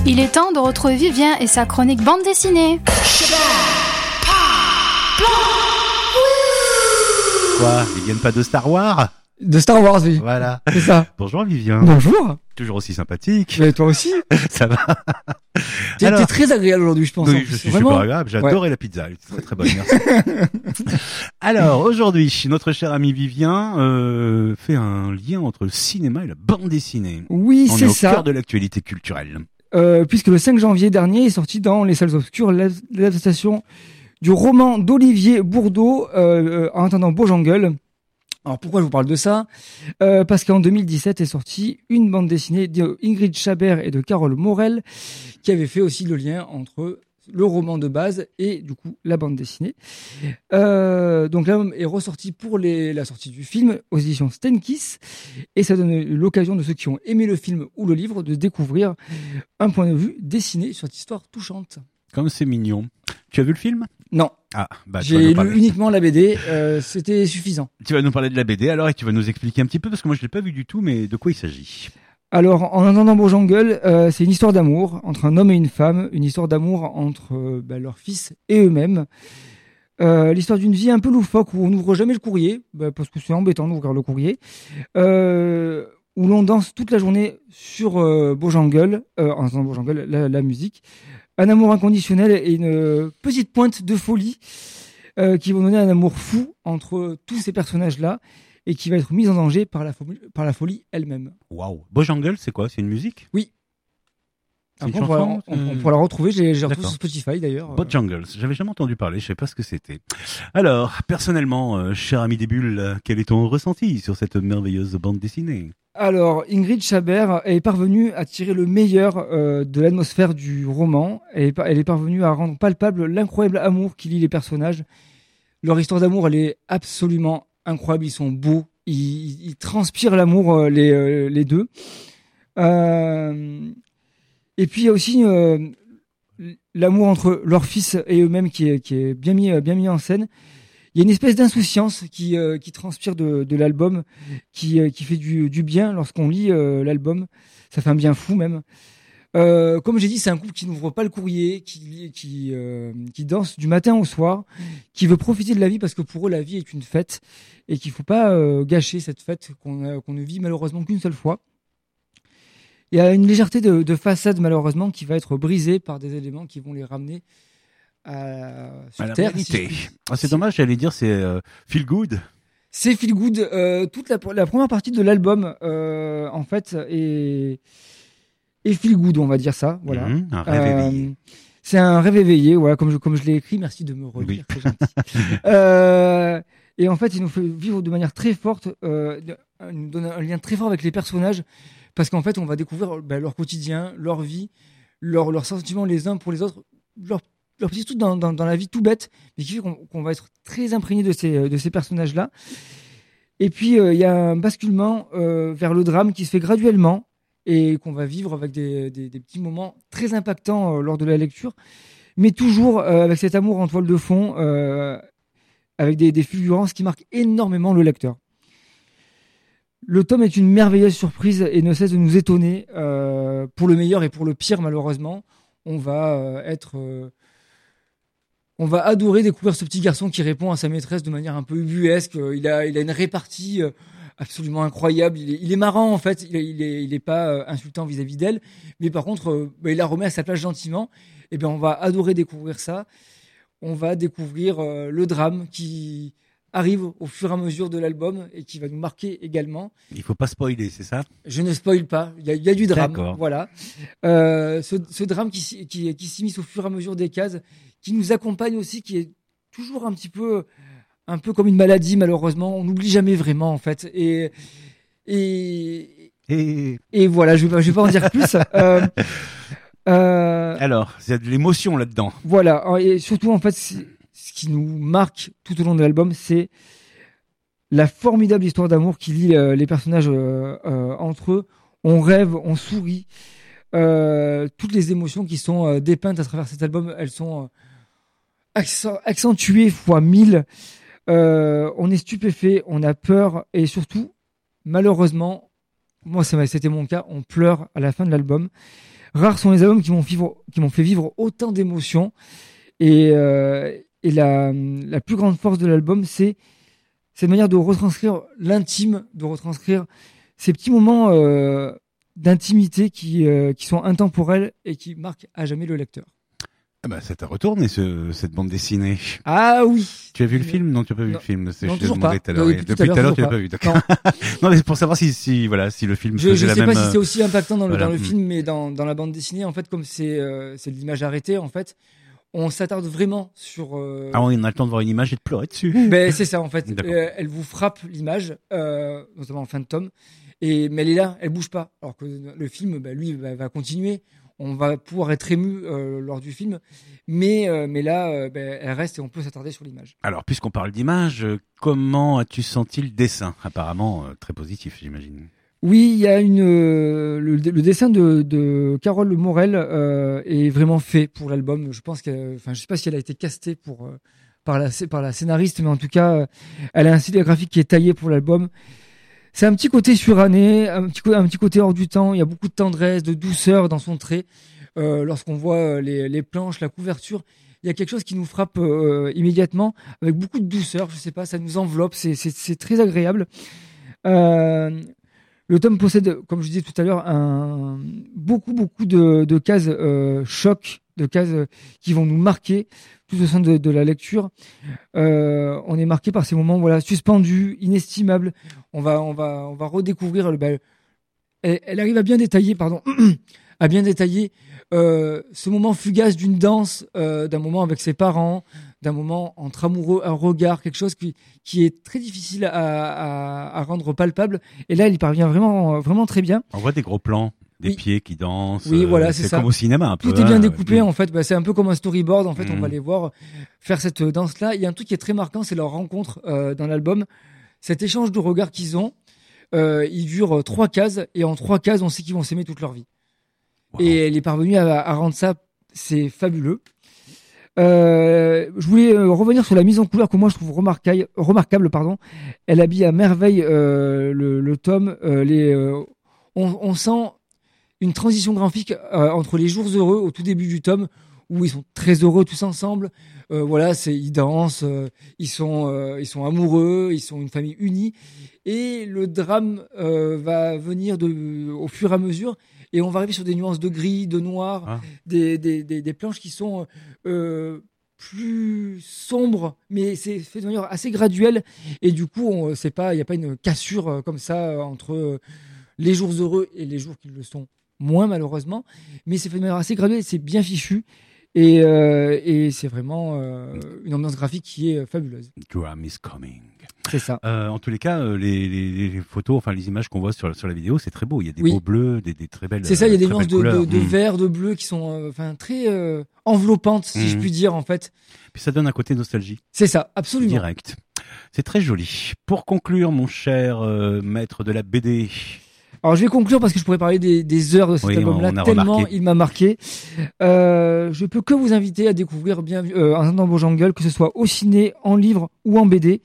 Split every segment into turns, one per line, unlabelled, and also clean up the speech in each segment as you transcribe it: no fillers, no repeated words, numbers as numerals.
Il est temps de retrouver Vivien et sa chronique bande dessinée.
Quoi, ils viennent pas de Star Wars?
De Star Wars, oui.
Voilà.
C'est ça.
Bonjour Vivien.
Bonjour.
Toujours aussi sympathique.
Mais toi aussi.
Ça va.
T'es très agréable aujourd'hui, je pense.
Oui, je suis
Vraiment
super agréable. J'ai adoré la pizza. Elle était très très bonne, merci. Alors, aujourd'hui, notre cher ami Vivien fait un lien entre le cinéma et la bande dessinée.
Oui,
On
c'est
est au
ça.
cœur de l'actualité culturelle.
Puisque le 5 janvier dernier est sorti dans les salles obscures l'adaptation du roman d'Olivier Bourdeau, En attendant Beaujungle. Alors pourquoi je vous parle de ça? Parce qu'en 2017 est sortie une bande dessinée d'Ingrid Chabert et de Carole Morel, qui avait fait aussi le lien entre le roman de base et du coup la bande dessinée. Donc là est ressorti pour la sortie du film aux éditions Stenkiss, et ça donne l'occasion de ceux qui ont aimé le film ou le livre de découvrir un point de vue dessiné sur cette histoire touchante.
Comme c'est mignon. Tu as vu le film?
Non.
Ah, bah,
J'ai lu uniquement la BD, c'était suffisant.
Tu vas nous parler de la BD alors et tu vas nous expliquer un petit peu parce que moi je l'ai pas vu du tout, mais de quoi il s'agit?
Alors, En attendant Beaujungle, c'est une histoire d'amour entre un homme et une femme, une histoire d'amour entre leur fils et eux-mêmes. L'histoire d'une vie un peu loufoque où on n'ouvre jamais le courrier, parce que c'est embêtant d'ouvrir le courrier, où l'on danse toute la journée sur Beaujungle, en attendant Beaujungle, la musique. Un amour inconditionnel et une petite pointe de folie qui vont donner un amour fou entre tous ces personnages-là et qui va être mis en danger par la folie elle-même.
Waouh. Beaujungle, c'est quoi? C'est une musique?
Oui.
C'est une
on
chanson?
pourra la retrouver, j'ai retrouvé
D'accord.
sur Spotify d'ailleurs.
Beaujungle, j'avais jamais entendu parler, je sais pas ce que c'était. Alors, personnellement, cher ami des bulles, quel est ton ressenti sur cette merveilleuse bande dessinée?
Alors, Ingrid Chabert est parvenue à tirer le meilleur de l'atmosphère du roman. Elle est parvenue à rendre palpable l'incroyable amour qui lie les personnages. Leur histoire d'amour, elle est absolument incroyable. Ils sont beaux, ils transpirent l'amour les deux. Et puis il y a aussi l'amour entre leur fils et eux-mêmes qui est bien mis en scène. Il y a une espèce d'insouciance qui transpire de l'album, qui fait du bien lorsqu'on lit l'album. Ça fait un bien fou même. Comme j'ai dit, c'est un couple qui n'ouvre pas le courrier, qui danse du matin au soir, qui veut profiter de la vie parce que pour eux la vie est une fête et qu'il faut pas gâcher cette fête qu'on ne vit malheureusement qu'une seule fois. Il y a une légèreté de façade malheureusement qui va être brisée par des éléments qui vont les ramener sur
la
Terre.
réalité. C'est dommage, j'allais dire c'est feel good.
C'est feel good. Toute la première partie de l'album en fait est feel good, on va dire ça. Voilà.
Un rêve éveillé.
C'est un rêve éveillé, voilà, comme je l'ai écrit. Merci de me relire,
oui.
c'est gentil. Et en fait, il nous fait vivre de manière très forte, il nous donne un lien très fort avec les personnages, parce qu'en fait, on va découvrir leur quotidien, leur vie, leurs sentiments les uns pour les autres, leur petit truc dans la vie tout bête, mais qui fait qu'on va être très imprégné de ces personnages-là. Et puis, il y a un basculement vers le drame qui se fait graduellement et qu'on va vivre avec des petits moments très impactants lors de la lecture, mais toujours avec cet amour en toile de fond, avec des fulgurances qui marquent énormément le lecteur. Le tome est une merveilleuse surprise et ne cesse de nous étonner, pour le meilleur et pour le pire, malheureusement. On va adorer découvrir ce petit garçon qui répond à sa maîtresse de manière un peu ubuesque. Il a une répartie absolument incroyable. Il est marrant en fait. Il est pas insultant vis-à-vis d'elle, mais par contre, il la remet à sa place gentiment. Et bien, on va adorer découvrir ça. On va découvrir le drame qui arrive au fur et à mesure de l'album et qui va nous marquer également.
Il faut pas spoiler, c'est ça?
Je ne spoil pas. Il y a du drame.
D'accord.
Voilà. Ce drame qui s'immisce au fur et à mesure des cases, qui nous accompagne aussi, qui est toujours un peu comme une maladie, malheureusement. On n'oublie jamais vraiment, en fait. Et voilà, je vais pas en dire plus.
Alors, il y a de l'émotion là-dedans.
Voilà. Et surtout, en fait, ce qui nous marque tout au long de l'album, c'est la formidable histoire d'amour qui lie les personnages entre eux. On rêve, on sourit. Toutes les émotions qui sont dépeintes à travers cet album, elles sont accentuées fois 1000. On est stupéfait, on a peur et surtout, malheureusement, moi c'était mon cas, on pleure à la fin de l'album. Rares sont les albums qui m'ont fait vivre autant d'émotions. Et la plus grande force de l'album, c'est cette manière de retranscrire l'intime, de retranscrire ces petits moments d'intimité qui sont intemporels et qui marquent à jamais le lecteur.
Ah bah, ça t'a retourné cette bande dessinée.
Ah oui.
Tu as vu le film? Non, tu n'as pas vu le film.
Non, toujours pas.
Tout à l'heure. Depuis tout à l'heure, tu l'as pas vu. D'accord. Non, mais c'est pour savoir si le film faisait la même.
Je sais pas si c'est aussi impactant dans
voilà.
le film, mais dans la bande dessinée, en fait, comme c'est de l'image arrêtée, en fait, on s'attarde vraiment sur.
Ah oui, on a le temps de voir une image et de pleurer dessus.
Ben c'est ça, en fait.
D'accord.
Elle vous frappe l'image, notamment en fin de tome, mais elle est là, elle bouge pas. Alors que le film, lui, va continuer. On va pouvoir être ému lors du film, mais là, elle reste et on peut s'attarder sur l'image.
Alors, puisqu'on parle d'image, comment as-tu senti le dessin? Apparemment, très positif, j'imagine.
Oui, il y a le dessin de Carole Morel est vraiment fait pour l'album. Je pense je sais pas si elle a été castée par la scénariste, mais en tout cas, elle a un style graphique qui est taillé pour l'album. C'est un petit côté suranné, un petit côté hors du temps. Il y a beaucoup de tendresse, de douceur dans son trait. Lorsqu'on voit les planches, la couverture, il y a quelque chose qui nous frappe immédiatement avec beaucoup de douceur. Je sais pas, ça nous enveloppe. C'est très agréable. Le tome possède, comme je disais tout à l'heure, beaucoup de cases choc, de cases qui vont nous marquer tout au sein de la lecture. On est marqué par ces moments, suspendus, inestimables. On va redécouvrir. Elle arrive à bien détailler, ce moment fugace d'une danse, d'un moment avec ses parents, d'un moment entre amoureux, un regard, quelque chose qui est très difficile à rendre palpable. Et là, elle y parvient vraiment, vraiment très bien.
On voit des gros plans, des pieds qui dansent.
Oui, voilà, c'est ça.
Comme au cinéma, un peu.
Tout est bien découpé, en fait. C'est un peu comme un storyboard. En fait, on va les voir faire cette danse-là. Il y a un truc qui est très marquant, c'est leur rencontre dans l'album. Cet échange de regards qu'ils ont, il dure 3 cases. Et en 3 cases, on sait qu'ils vont s'aimer toute leur vie. Wow. Et elle est parvenue à rendre ça, c'est fabuleux. Je voulais revenir sur la mise en couleur que moi je trouve remarquable. Elle habille à merveille le tome. On sent une transition graphique entre les jours heureux au tout début du tome où ils sont très heureux tous ensemble. Ils dansent, ils sont amoureux, ils sont une famille unie. Et le drame va venir au fur et à mesure. Et on va arriver sur des nuances de gris, de noir, des planches qui sont plus sombres, mais c'est fait de manière assez graduelle. Et du coup, il n'y a pas une cassure comme ça entre les jours heureux et les jours qui le sont moins, malheureusement. Mais c'est fait de manière assez graduelle, c'est bien fichu. Et c'est vraiment une ambiance graphique qui est fabuleuse.
Drum is coming.
C'est ça.
En tous les cas, les photos, enfin les images qu'on voit sur la vidéo, c'est très beau. Il y a des beaux bleus, des très belles.
C'est ça, il y a des nuances de vert, de bleu qui sont très enveloppantes, si je puis dire, en fait.
Puis ça donne un côté nostalgie.
C'est ça, absolument.
Direct. C'est très joli. Pour conclure, mon cher maître de la BD.
Alors je vais conclure parce que je pourrais parler des heures de cet album-là, tellement il m'a marqué. Je peux que vous inviter à découvrir Un dans vos jungles, que ce soit au ciné, en livre ou en BD.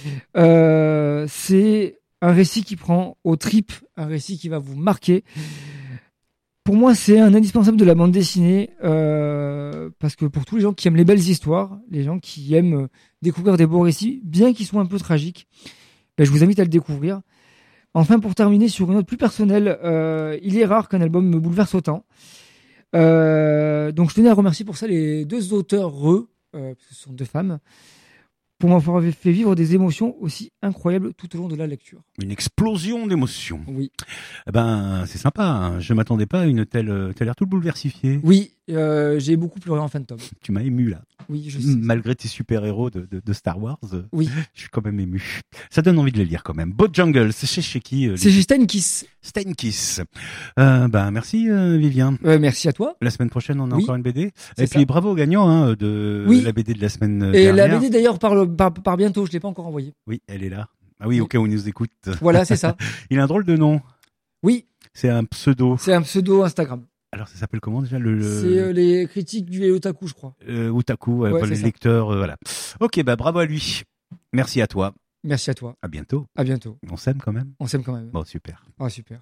C'est un récit qui prend aux tripes, un récit qui va vous marquer. Pour moi, c'est un indispensable de la bande dessinée parce que pour tous les gens qui aiment les belles histoires, les gens qui aiment découvrir des beaux récits, bien qu'ils soient un peu tragiques, je vous invite à le découvrir. Enfin, pour terminer sur une note plus personnelle, il est rare qu'un album me bouleverse autant. Donc, je tenais à remercier pour ça les 2 auteurs, parce que ce sont 2 femmes, pour m'avoir fait vivre des émotions aussi incroyables tout au long de la lecture.
Une explosion d'émotions.
Oui.
C'est sympa. Hein. Je m'attendais pas à une telle. T'as l'air tout bouleversifié.
Oui, j'ai beaucoup pleuré en fin de tome.
Tu m'as ému là.
Oui, je sais.
Malgré tes super-héros de Star Wars,
oui.
Je suis quand même ému. Ça donne envie de les lire quand même. Beau Jungle, c'est chez qui
C'est chez Steinkiss.
Steinkiss. Merci Vivien.
Merci à toi.
La semaine prochaine, on a encore une BD.
Et
puis bravo aux gagnants de la BD de la semaine dernière.
Et la BD d'ailleurs par bientôt, je l'ai pas encore envoyée.
Oui, elle est là. Ah oui, au cas où on nous écoute.
Voilà, c'est ça.
Il a un drôle de nom.
Oui.
C'est un pseudo.
C'est un pseudo Instagram.
Alors, ça s'appelle comment déjà
C'est les critiques du Otaku, je crois.
Otaku, les lecteurs, voilà. Ok, bravo à lui. Merci à toi.
Merci à toi.
À bientôt.
À bientôt.
On s'aime quand même.
On s'aime quand même.
Bon, super.
Ah, super.